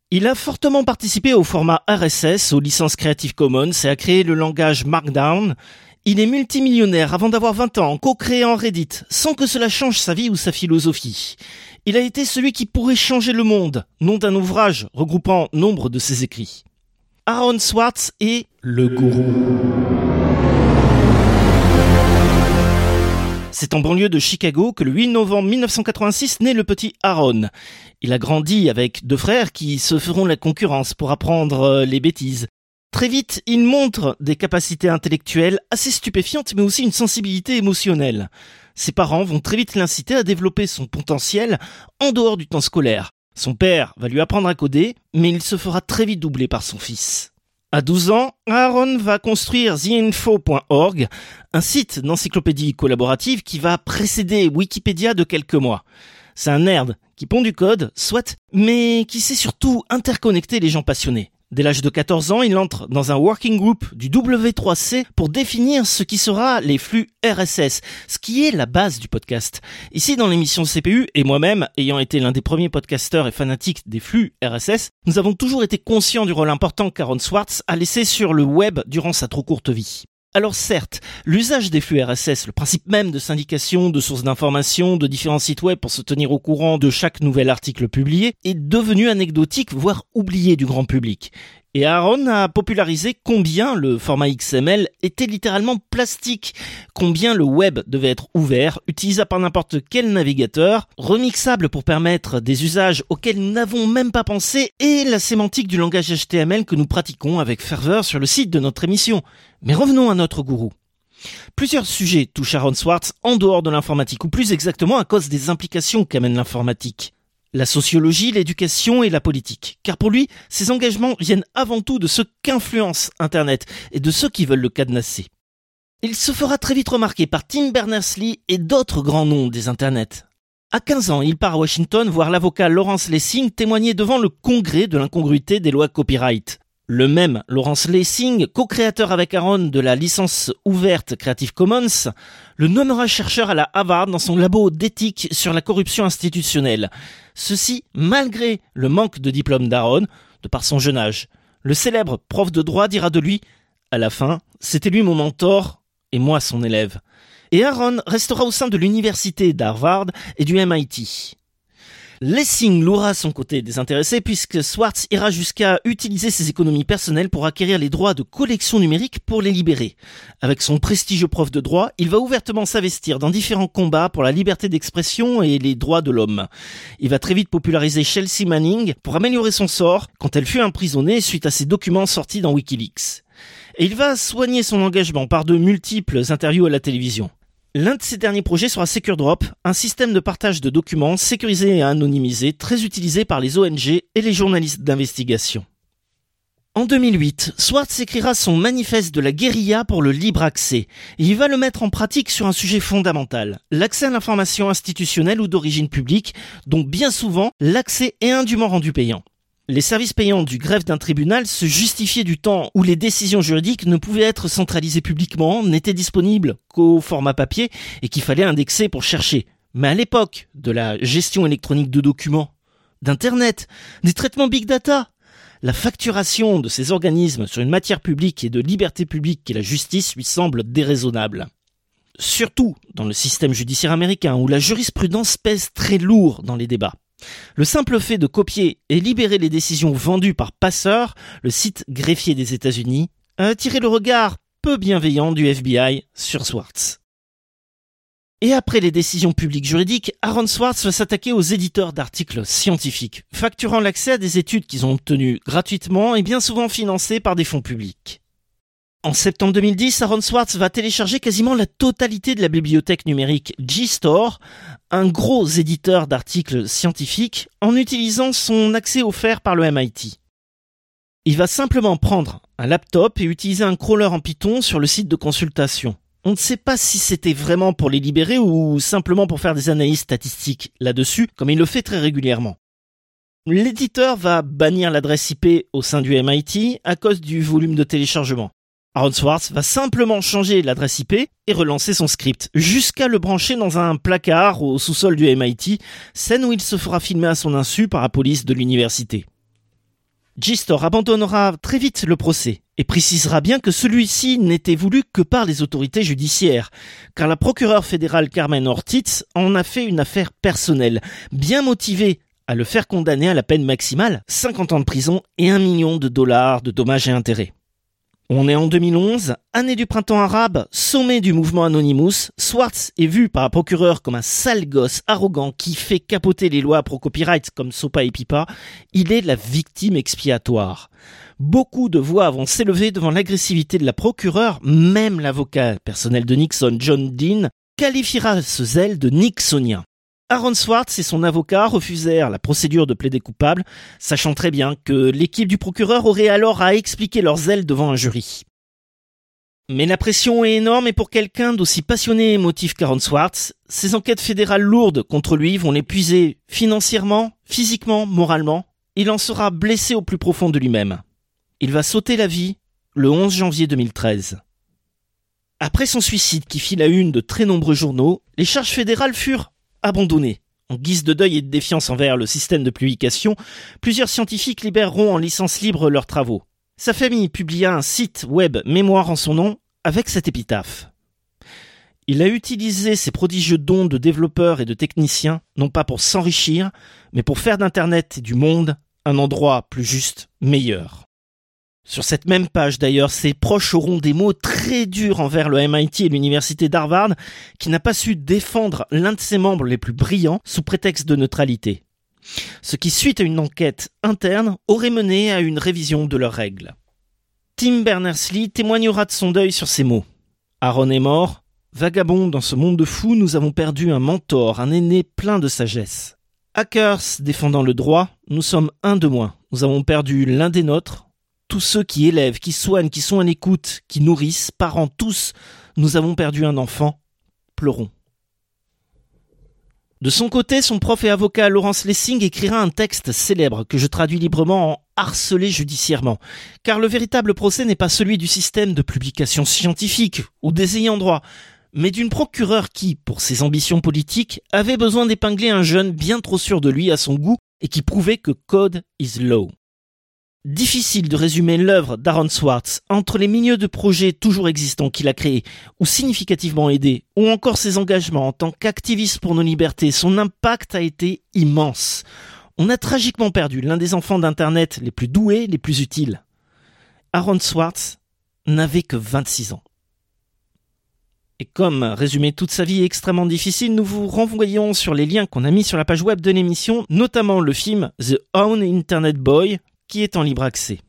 Il a fortement participé au format RSS, aux licences Creative Commons et a créé le langage Markdown. Il est multimillionnaire avant d'avoir 20 ans, co-créant Reddit, sans que cela change sa vie ou sa philosophie. Il a été celui qui pourrait changer le monde, nom d'un ouvrage regroupant nombre de ses écrits. Aaron Swartz est le gourou. C'est en banlieue de Chicago que le 8 novembre 1986 naît le petit Aaron. Il a grandi avec 2 frères qui se feront la concurrence pour apprendre les bêtises. Très vite, il montre des capacités intellectuelles assez stupéfiantes mais aussi une sensibilité émotionnelle. Ses parents vont très vite l'inciter à développer son potentiel en dehors du temps scolaire. Son père va lui apprendre à coder, mais il se fera très vite doubler par son fils. À 12 ans, Aaron va construire theinfo.org, un site d'encyclopédie collaborative qui va précéder Wikipédia de quelques mois. C'est un nerd qui pond du code, soit, mais qui sait surtout interconnecter les gens passionnés. Dès l'âge de 14 ans, il entre dans un working group du W3C pour définir ce qui sera les flux RSS, ce qui est la base du podcast. Ici, dans l'émission CPU, et moi-même, ayant été l'un des premiers podcasteurs et fanatiques des flux RSS, nous avons toujours été conscients du rôle important qu'Aaron Swartz a laissé sur le web durant sa trop courte vie. Alors certes, l'usage des flux RSS, le principe même de syndication, de sources d'informations, de différents sites web pour se tenir au courant de chaque nouvel article publié, est devenu anecdotique, voire oublié du grand public. Et Aaron a popularisé combien le format XML était littéralement plastique, combien le web devait être ouvert, utilisable par n'importe quel navigateur, remixable pour permettre des usages auxquels nous n'avons même pas pensé, et la sémantique du langage HTML que nous pratiquons avec ferveur sur le site de notre émission. Mais revenons à notre gourou. Plusieurs sujets touchent Aaron Swartz en dehors de l'informatique, ou plus exactement à cause des implications qu'amène l'informatique. La sociologie, l'éducation et la politique. Car pour lui, ces engagements viennent avant tout de ceux qu'influence Internet et de ceux qui veulent le cadenasser. Il se fera très vite remarquer par Tim Berners-Lee et d'autres grands noms des Internets. À 15 ans, il part à Washington voir l'avocat Lawrence Lessig témoigner devant le Congrès de l'incongruité des lois copyright. Le même Lawrence Lessig, co-créateur avec Aaron de la licence ouverte Creative Commons, le nommera chercheur à la Harvard dans son labo d'éthique sur la corruption institutionnelle. Ceci malgré le manque de diplôme d'Aaron, de par son jeune âge. Le célèbre prof de droit dira de lui « À la fin, c'était lui mon mentor et moi son élève ». Et Aaron restera au sein de l'université d'Harvard et du MIT. Lessig louera son côté désintéressé puisque Swartz ira jusqu'à utiliser ses économies personnelles pour acquérir les droits de collection numérique pour les libérer. Avec son prestigieux prof de droit, il va ouvertement s'investir dans différents combats pour la liberté d'expression et les droits de l'homme. Il va très vite populariser Chelsea Manning pour améliorer son sort quand elle fut emprisonnée suite à ses documents sortis dans Wikileaks. Et il va soigner son engagement par de multiples interviews à la télévision. L'un de ses derniers projets sera SecureDrop, un système de partage de documents sécurisé et anonymisé, très utilisé par les ONG et les journalistes d'investigation. En 2008, Swartz écrira son manifeste de la guérilla pour le libre accès. Et il va le mettre en pratique sur un sujet fondamental, l'accès à l'information institutionnelle ou d'origine publique, dont bien souvent l'accès est indûment rendu payant. Les services payants du greffe d'un tribunal se justifiaient du temps où les décisions juridiques ne pouvaient être centralisées publiquement, n'étaient disponibles qu'au format papier et qu'il fallait indexer pour chercher. Mais à l'époque de la gestion électronique de documents, d'Internet, des traitements big data, la facturation de ces organismes sur une matière publique et de liberté publique qu'est la justice lui semble déraisonnable. Surtout dans le système judiciaire américain où la jurisprudence pèse très lourd dans les débats. Le simple fait de copier et libérer les décisions vendues par Passeur, le site greffier des États-Unis, a attiré le regard peu bienveillant du FBI sur Swartz. Et après les décisions publiques juridiques, Aaron Swartz va s'attaquer aux éditeurs d'articles scientifiques, facturant l'accès à des études qu'ils ont obtenues gratuitement et bien souvent financées par des fonds publics. En septembre 2010, Aaron Swartz va télécharger quasiment la totalité de la bibliothèque numérique JSTOR, un gros éditeur d'articles scientifiques, en utilisant son accès offert par le MIT. Il va simplement prendre un laptop et utiliser un crawler en Python sur le site de consultation. On ne sait pas si c'était vraiment pour les libérer ou simplement pour faire des analyses statistiques là-dessus, comme il le fait très régulièrement. L'éditeur va bannir l'adresse IP au sein du MIT à cause du volume de téléchargement. Aaron Swartz va simplement changer l'adresse IP et relancer son script, jusqu'à le brancher dans un placard au sous-sol du MIT, scène où il se fera filmer à son insu par la police de l'université. Gistor abandonnera très vite le procès et précisera bien que celui-ci n'était voulu que par les autorités judiciaires, car la procureure fédérale Carmen Ortiz en a fait une affaire personnelle, bien motivée à le faire condamner à la peine maximale, 50 ans de prison et $1 million de dommages et intérêts. On est en 2011, année du printemps arabe, sommet du mouvement Anonymous. Swartz est vu par la procureure comme un sale gosse arrogant qui fait capoter les lois pro-copyright comme Sopa et Pipa. Il est la victime expiatoire. Beaucoup de voix vont s'élever devant l'agressivité de la procureure, même l'avocat personnel de Nixon, John Dean, qualifiera ce zèle de nixonien. Aaron Swartz et son avocat refusèrent la procédure de plaider coupable, sachant très bien que l'équipe du procureur aurait alors à expliquer leur zèle devant un jury. Mais la pression est énorme et pour quelqu'un d'aussi passionné et émotif qu'Aaron Swartz, ces enquêtes fédérales lourdes contre lui vont l'épuiser financièrement, physiquement, moralement. Il en sera blessé au plus profond de lui-même. Il va sauter la vie le 11 janvier 2013. Après son suicide qui fit la une de très nombreux journaux, les charges fédérales furent abandonné. En guise de deuil et de défiance envers le système de publication, plusieurs scientifiques libéreront en licence libre leurs travaux. Sa famille publia un site web mémoire en son nom avec cette épitaphe. Il a utilisé ses prodigieux dons de développeurs et de techniciens, non pas pour s'enrichir, mais pour faire d'Internet et du monde un endroit plus juste, meilleur. Sur cette même page d'ailleurs, ses proches auront des mots très durs envers le MIT et l'université d'Harvard qui n'a pas su défendre l'un de ses membres les plus brillants sous prétexte de neutralité. Ce qui, suite à une enquête interne, aurait mené à une révision de leurs règles. Tim Berners-Lee témoignera de son deuil sur ces mots. Aaron est mort. Vagabond dans ce monde de fous, nous avons perdu un mentor, un aîné plein de sagesse. Hackers défendant le droit, nous sommes un de moins. Nous avons perdu l'un des nôtres. Tous ceux qui élèvent, qui soignent, qui sont à l'écoute, qui nourrissent, parents, tous, nous avons perdu un enfant. Pleurons. De son côté, son prof et avocat Lawrence Lessig écrira un texte célèbre que je traduis librement en « harcelé judiciairement », car le véritable procès n'est pas celui du système de publication scientifique ou des ayants droit, mais d'une procureure qui, pour ses ambitions politiques, avait besoin d'épingler un jeune bien trop sûr de lui à son goût et qui prouvait que code is law. Difficile de résumer l'œuvre d'Aaron Swartz entre les milieux de projets toujours existants qu'il a créés ou significativement aidés, ou encore ses engagements en tant qu'activiste pour nos libertés. Son impact a été immense. On a tragiquement perdu l'un des enfants d'Internet les plus doués, les plus utiles. Aaron Swartz n'avait que 26 ans. Et comme résumer toute sa vie est extrêmement difficile, nous vous renvoyons sur les liens qu'on a mis sur la page web de l'émission, notamment le film The Own Internet Boy, qui est en libre accès.